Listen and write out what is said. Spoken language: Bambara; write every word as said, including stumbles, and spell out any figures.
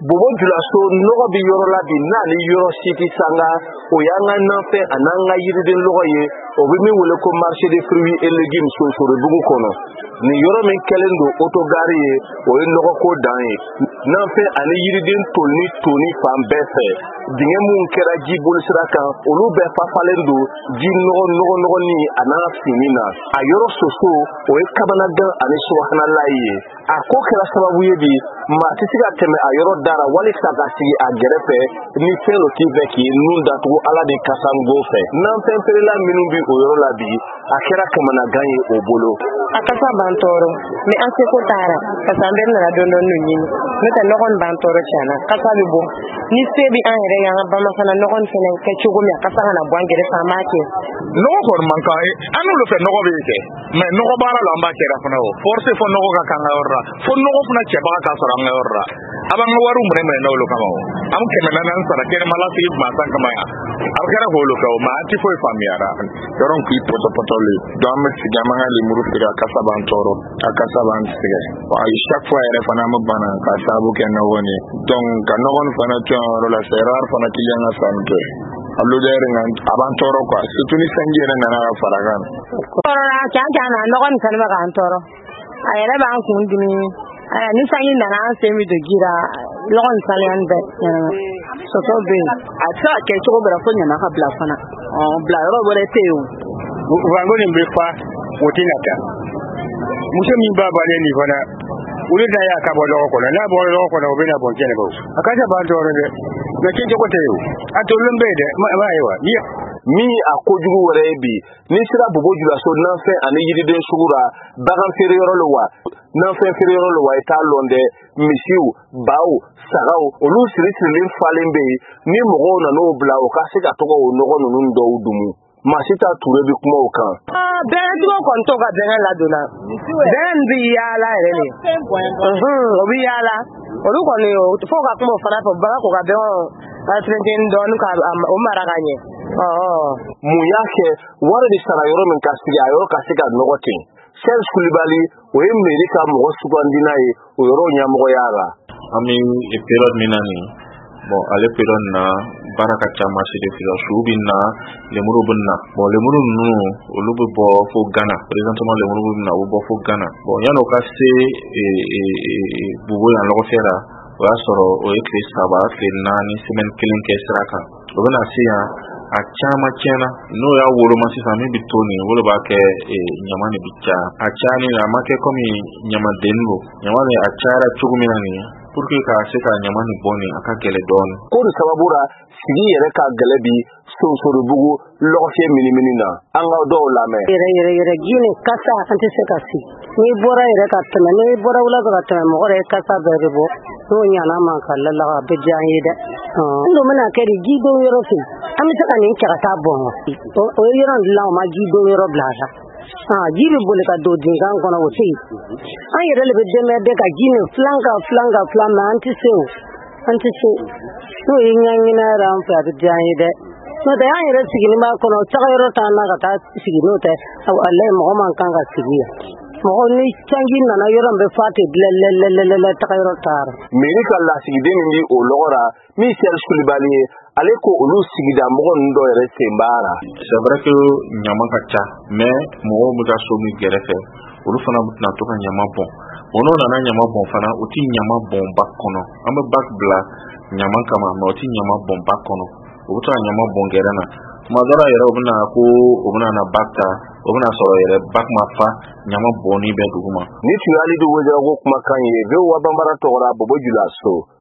bobo julaso nogo bi yoro la bi na ni yoro siti sanga o yanga nafe ananga yiriden logo ye o bi mi wole ko marché des fruits et légumes so so bugu kono ni yoro min kelendo autogari ye o ye nogo ko dan ye nafe ani yiriden toni toni fan befe dinge mun kera ji bolisira kan olu be fa falendo ji nogo nogo nogo ni ana finina a yoro soso o ye kabana gan ani subhana laye a ko kera sababu ye bi ma tisiga teme a yoro dara wali saka sigi a gerefe ni felo ti veki nun datu ala de kasango fe nan tempere la minun bi o yoro la bi a kera kamana ganye o bolo akasa bantoro mi an se ko tara kasambe na don don nuni meta nogon bantoro chana kasa bi bo ni se bi an re yang ba masana nogon fene ke chugo mi akasa na bwangere samake nogo for manka anu lo fe nogo be ke me nogo bara lamba kera fana o force fo nogo ka kanga orra fo nogo fana che ba ka sora ngorra abanga waru mre me no lo kama o am ke mena nan sara kere mala fi ma san kama ya am kera ho lo ka o ma ti fo famiara doron ki poto poto le do am si jamanga li muru fi kasa bantoro akasa ban sige ay chaque fois ere fana mo bana ka sabu ke no woni donc ka no won fana to la serar fana ti yanga santo allo dere ngan abantoro kwa situni sanjere nana faragan korora kya kya na no gon kan ba antoro ayere ba kun dimi ay ni sanyi nana semi de gira logon salian be so so be ata ke to bra ko nyana ka bla fana oh bla ro bore teu wango ni mbefa wotinata muso min ba bale ni fana uri da ya ka bo lo ko na bo lo ko na obina bo kene bo akaja ba to re na kinje ko teyo ato lumbe de ma yawa ni mi a kojugu wore bi ni sira bobo jula so nan fe ani yiriden sugura bagan fere yoro lo wa nan fe fere yoro lo wa ita londe misiu bawo sagao olu siri siri falembe ni mogo na no bla o ka se ka to ko no no ndo udumu masita ture bi kuma o kan ah ben do kon to ga ben la dona ben bi yala ere ni mhm o bi yala olu ko ni o fo ka kuma fara fo ba ko ga be o ka trendin don ka o maraganye oh mu yake wara di sara yoro men kasigi ayoro kasiga nogotin sel Kulibali o e merika mo sugandina e o yoro nya mo yara ami e period minani bon ale period na baraka chama sidi filo shubinna le murubunna bon le murunnu olubu bo fo Ghana présentement le murubunna o bo fo Ghana bon yano ka se e e bubu ya logo fera o asoro o e kle saba kle nani semaine kilin ke sraka o bana siya a chama chena no ya wolo masi sami bitoni wolo ba ke e nyamani bicha a chani na make komi nyama dengo nyamani a chara chugumina ni pour que ka se ka nyamani boni aka gele don ko ni sababura sigi yere ka gelebi so so bugu loxe mini mini na anga do la me yere yere yere gine kasa ante se kasi ni bora yere ka tana ni bora wala ka tana mo re kasa be bo so nyana man ka lalla ka be jahida ndo mena ke ri gido yero fi ami se ka ni ka ta bon o yero la ma gido yero blaza ah jibi bole ka do dingan kono o sei an yere le be deme de ka gine flanga flanga flama anti se anti se so yinyangina ram fa de jahida no da yere sigini ma kono tagayro ta na ka ta sigino te aw alle mo man kan ga sigiya mo ni changin na yoro be fate lelelelele tagayro tar merika la sigide ni o logora mi ser Kulibali ale ko olu sigida mo ndo yere sembara c'est vrai que nyama kacha mais mo mo ta so mi gerefe olu fana na to kan nyama bon ono na na nyama bon fana oti nyama bon bakono am back bla nyama kama no oti nyama bon bakono obuta nyama bon gerana madara yere obuna ko obuna na bakta obuna so yere bak mafa nyama boni be duguma ni tuyali do woja ko kuma kan ye be wa bambara to ora bobo jula so